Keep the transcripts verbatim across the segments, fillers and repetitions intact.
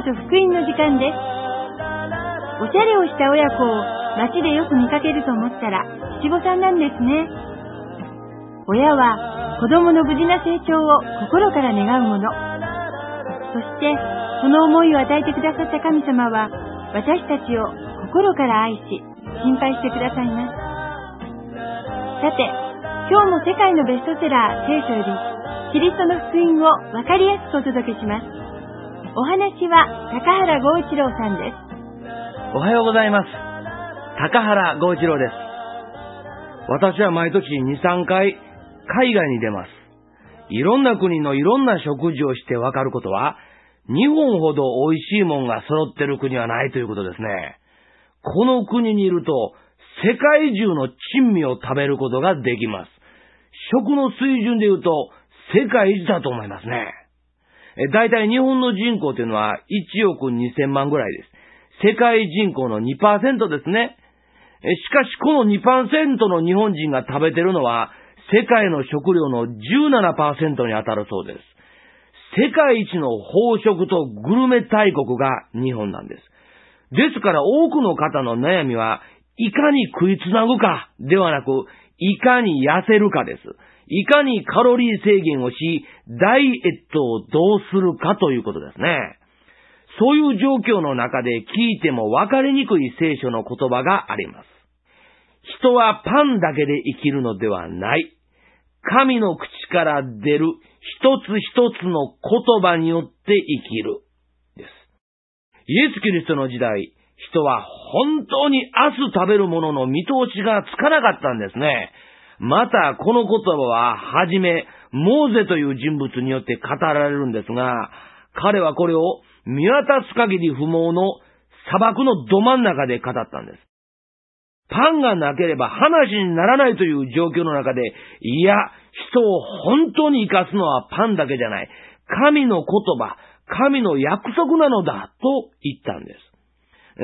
と福音の時間です。おしゃれをした親子を街でよく見かけると思ったら七五三なんですね。親は子供の無事な成長を心から願うもの。そしてその思いを与えてくださった神様は私たちを心から愛し心配してくださいます。さて、今日も世界のベストセラー聖書よりキリストの福音をわかりやすくお届けします。お話は高原剛一郎さんです。 おはようございます。高原剛一郎です。私は毎年に、さんかい海外に出ます。いろんな国のいろんな食事をしてわかることは、日本ほど美味しいもんが揃ってる国はないということですね。この国にいると世界中の珍味を食べることができます。食の水準で言うと世界一だと思いますね。だいたい日本の人口というのはいちおくにせんまんぐらいです。世界人口の にパーセント ですね。しかしこの にパーセント の日本人が食べてるのは世界の食料の じゅうななパーセント に当たるそうです。世界一の飽食とグルメ大国が日本なんです。ですから多くの方の悩みはいかに食いつなぐかではなく、いかに痩せるかです。いかにカロリー制限をし、ダイエットをどうするかということですね。そういう状況の中で聞いても分かりにくい聖書の言葉があります。人はパンだけで生きるのではない。神の口から出る一つ一つの言葉によって生きる。です。イエス・キリストの時代、人は本当に明日食べるものの見通しがつかなかったんですね。またこの言葉ははじめモーゼという人物によって語られるんですが、彼はこれを見渡す限り不毛の砂漠のど真ん中で語ったんです。パンがなければ話にならないという状況の中で、いや、人を本当に生かすのはパンだけじゃない。神の言葉、神の約束なのだと言ったんです。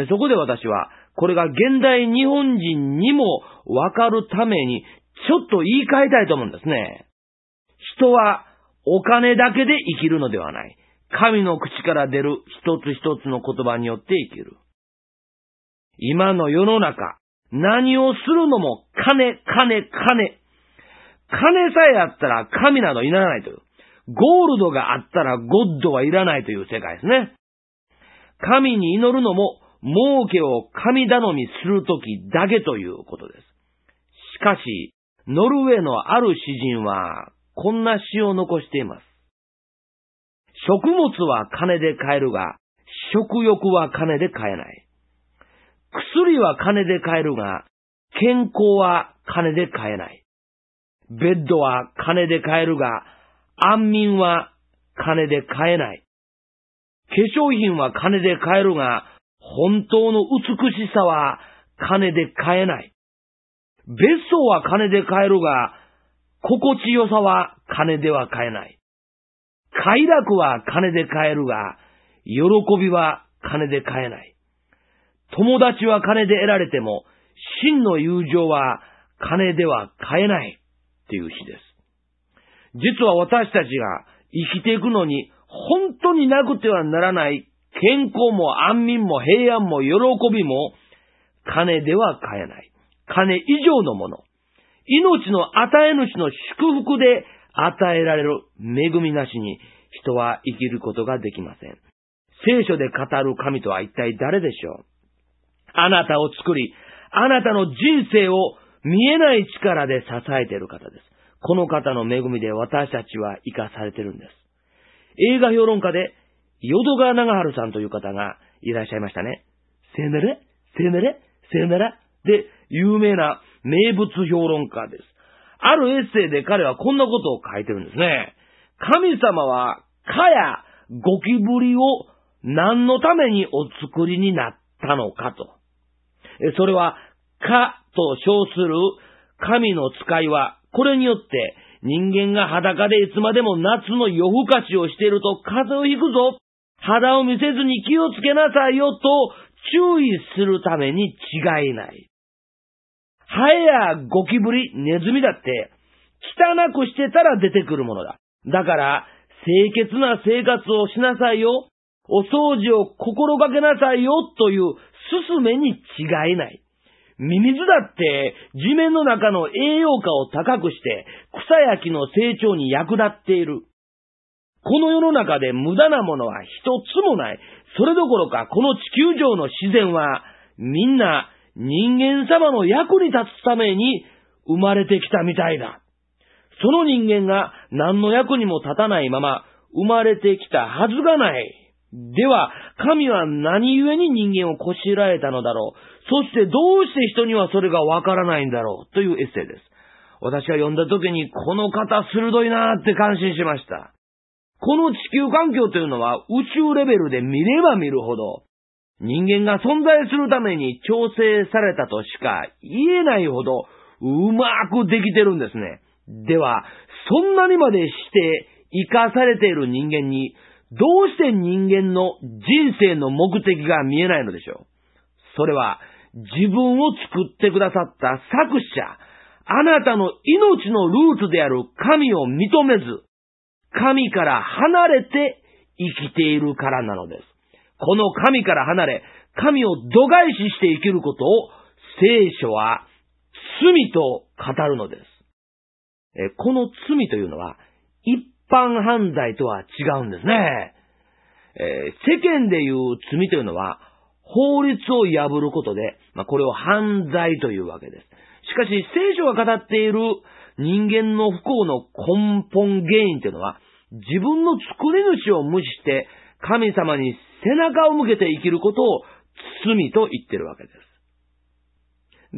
そこで私は、これが現代日本人にもわかるために、ちょっと言い換えたいと思うんですね。人はお金だけで生きるのではない。神の口から出る一つ一つの言葉によって生きる。今の世の中、何をするのも金、金、金。金さえあったら神などいらないという。ゴールドがあったらゴッドはいらないという世界ですね。神に祈るのも儲けを神頼みするときだけということです。しかし、ノルウェーのある詩人はこんな詩を残しています。食物は金で買えるが、食欲は金で買えない。薬は金で買えるが、健康は金で買えない。ベッドは金で買えるが、安眠は金で買えない。化粧品は金で買えるが、本当の美しさは金で買えない。別荘は金で買えるが、心地よさは金では買えない。快楽は金で買えるが、喜びは金で買えない。友達は金で得られても、真の友情は金では買えないっていう詩です。実は私たちが生きていくのに本当になくてはならない健康も安眠も平安も喜びも金では買えない。金以上のもの。命の与え主の祝福で与えられる恵みなしに人は生きることができません。聖書で語る神とは一体誰でしょう。あなたを作り、あなたの人生を見えない力で支えている方です。この方の恵みで私たちは生かされているんです。映画評論家で淀川長春さんという方がいらっしゃいましたね。せよなら、せよなら、せよならで有名な名物評論家です。あるエッセイで彼はこんなことを書いてるんですね。神様は蚊やゴキブリを何のためにお作りになったのかと。それは蚊と称する神の使いは、これによって人間が裸でいつまでも夏の夜更かしをしていると風邪をひくぞ。肌を見せずに気をつけなさいよと注意するために違いない。ハエやゴキブリ、ネズミだって汚くしてたら出てくるものだ。だから清潔な生活をしなさいよ。 お掃除を心がけなさいよという勧めに違いない。ミミズだって地面の中の栄養価を高くして草や木の成長に役立っている。この世の中で無駄なものは一つもない。それどころかこの地球上の自然はみんな人間様の役に立つために生まれてきたみたいだ。その人間が何の役にも立たないまま生まれてきたはずがない。では、神は何故に人間をこしらえたのだろう。そしてどうして人にはそれがわからないんだろうというエッセイです。私は読んだ時にこの方鋭いなーって感心しました。この地球環境というのは宇宙レベルで見れば見るほど人間が存在するために調整されたとしか言えないほどうまくできてるんですね。では、そんなにまでして生かされている人間にどうして人間の人生の目的が見えないのでしょう。それは自分を作ってくださった作者、あなたの命のルーツである神を認めず、神から離れて生きているからなのです。この神から離れ、神を度外視して生きることを聖書は罪と語るのです。えこの罪というのは一般犯罪とは違うんですね。えー、世間でいう罪というのは法律を破ることで、まあ、これを犯罪というわけです。しかし聖書が語っている人間の不幸の根本原因というのは自分の作り主を無視して神様に背中を向けて生きることを罪と言っているわけです。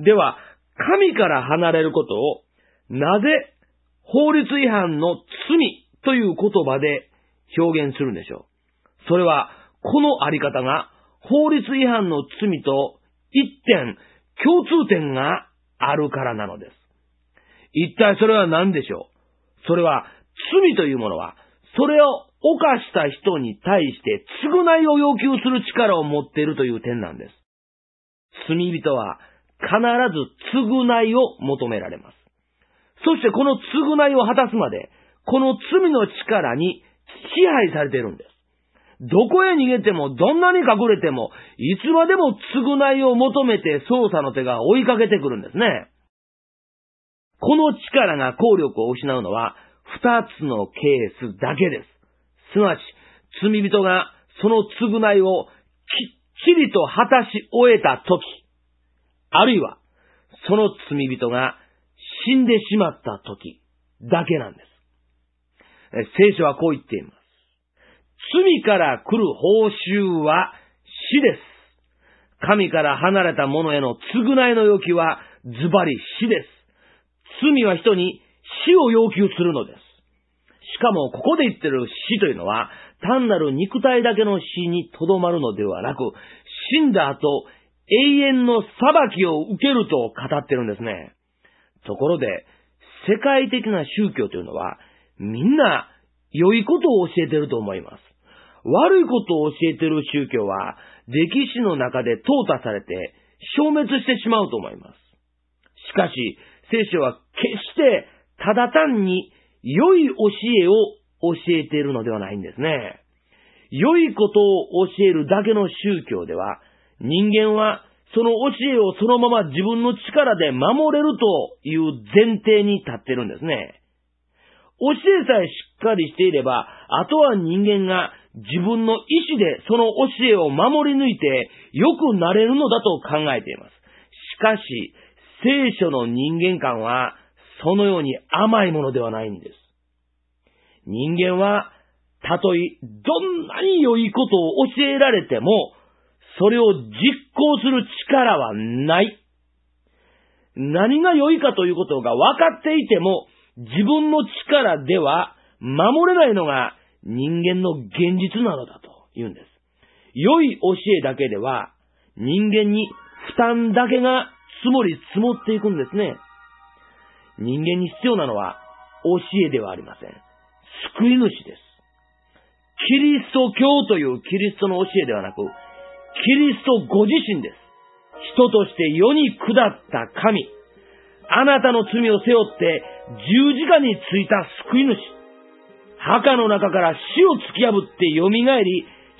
では、神から離れることをなぜ法律違反の罪という言葉で表現するんでしょう。それはこのあり方が法律違反の罪と一点共通点があるからなのです。一体それは何でしょう。それは罪というものはそれを犯した人に対して償いを要求する力を持っているという点なんです。罪人は必ず償いを求められます。そしてこの償いを果たすまで、この罪の力に支配されているんです。どこへ逃げても、どんなに隠れても、いつまでも償いを求めて捜査の手が追いかけてくるんですね。この力が効力を失うのは、二つのケースだけです。すなわち、罪人がその償いをきっちりと果たし終えたとき、あるいは、その罪人が死んでしまったときだけなんです。聖書はこう言っています。罪から来る報酬は死です。神から離れた者への償いの要求はズバリ死です。罪は人に死を要求するのです。しかもここで言ってる死というのは単なる肉体だけの死にとどまるのではなく、死んだ後永遠の裁きを受けると語ってるんですね。ところで世界的な宗教というのはみんな良いことを教えていると思います。悪いことを教えている宗教は歴史の中で淘汰されて消滅してしまうと思います。しかし聖書は決してただ単に良い教えを教えているのではないんですね。良いことを教えるだけの宗教では人間はその教えをそのまま自分の力で守れるという前提に立っているんですね。教えさえしっかりしていれば、あとは人間が自分の意志でその教えを守り抜いて良くなれるのだと考えています。しかし、聖書の人間観はそのように甘いものではないんです。人間はたとえどんなに良いことを教えられても、それを実行する力はない。何が良いかということが分かっていても、自分の力では守れないのが人間の現実なのだと言うんです。良い教えだけでは人間に負担だけが積もり積もっていくんですね。人間に必要なのは教えではありません。救い主です。キリスト教というキリストの教えではなく、キリストご自身です。人として世に下った神。あなたの罪を背負って十字架についた救い主。墓の中から死を突き破って蘇り、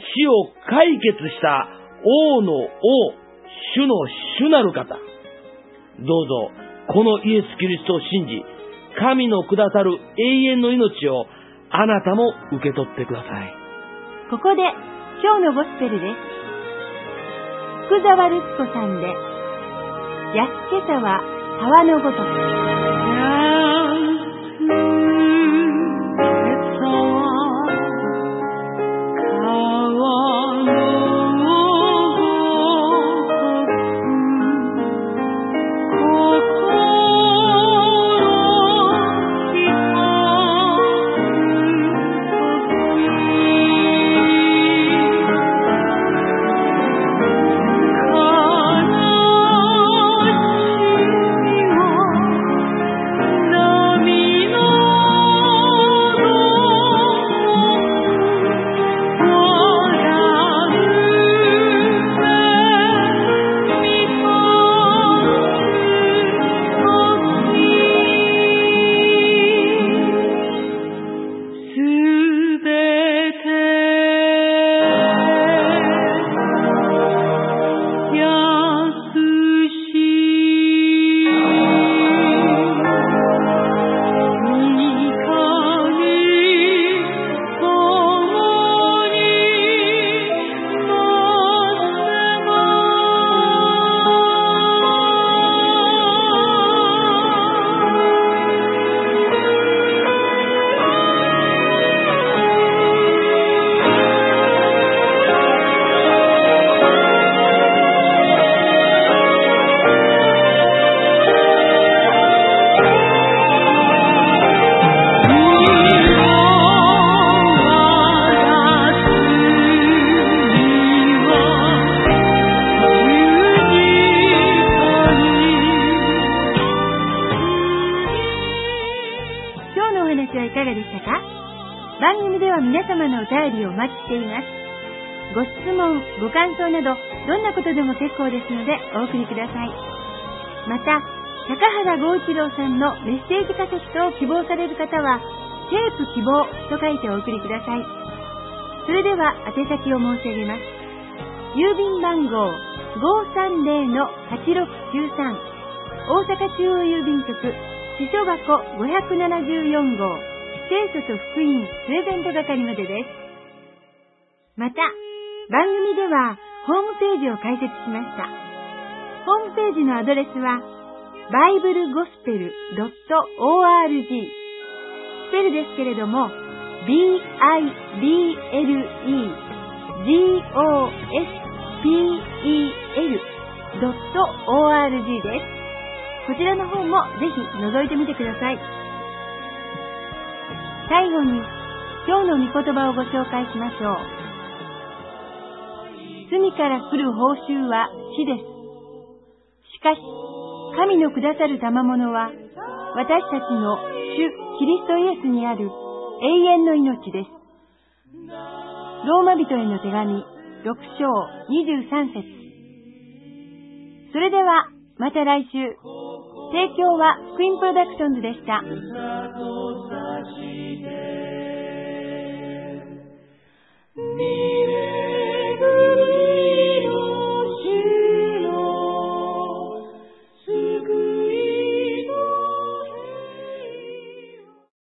死を解決した王の王、主の主なる方。どうぞ、このイエス・キリストを信じ、神のくださる永遠の命をあなたも受け取ってください。 ここで、今日のゴスペルです。福沢ルツ子さんで、安けさは川のごとく。番組では皆様のお便りをお待ちしています。ご質問、ご感想など、どんなことでも結構ですのでお送りください。また、高原剛一郎さんのメッセージカセットを希望される方は、テープ希望と書いてお送りください。それでは宛先を申し上げます。郵便番号 ごーさんぜろのはちろくきゅうさん 大阪中央郵便局支所箱ごひゃくななじゅうよんごう聖書と福音プレゼント係までです。また、番組ではホームページを開設しました。ホームページのアドレスは バイブルゴスペル ドット オーアールジー スペルですけれども ビーアイビーエルイージーオーエスピーイーエル ドット オーアールジー です。こちらの方もぜひ覗いてみてください。最後に今日の御言葉をご紹介しましょう。罪から来る報酬は死です。しかし、神のくださる賜物は私たちの主キリストイエスにある永遠の命です。ローマ人への手紙ろく章にじゅうさん節。それではまた来週。提供は福音プロダクションズでした。 見